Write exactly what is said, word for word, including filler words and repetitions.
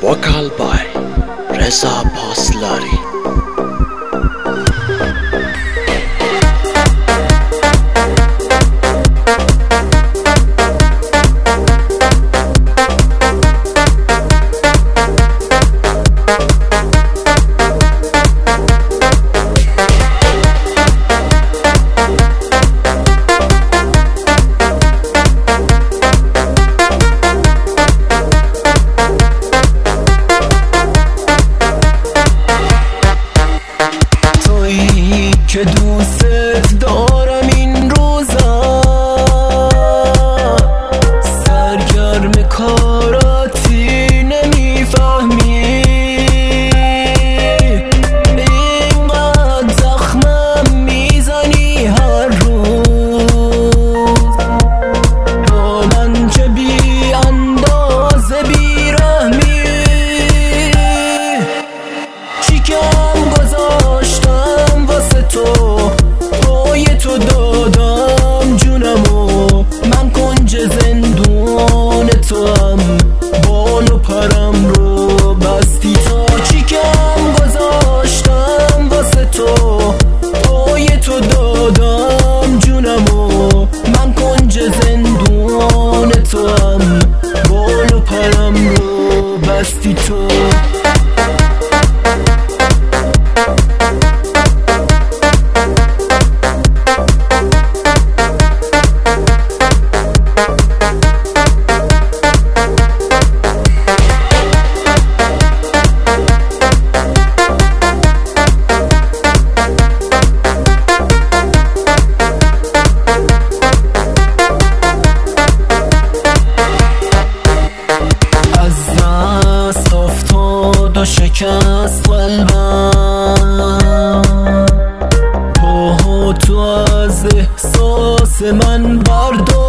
vocal by Reza Paslari. که دوست دارم این روزا، سرگرم کاراتی نمیفهمی، اینقدر زخمم میزنی هر روز، با من چه بی اندازه بیرحمی، چیکم گذاشتم واسه تو، پای تو دادم جونمو، من کنج زندون تو هم، بال و پرم رو بستی تو، چیکم گذاشتم واسه تو، پای تو دادم جونمو، من کنج زندون تو هم، بال و پرم رو بستی تو. شکست قلبم، پاها تو از احساس من بردار،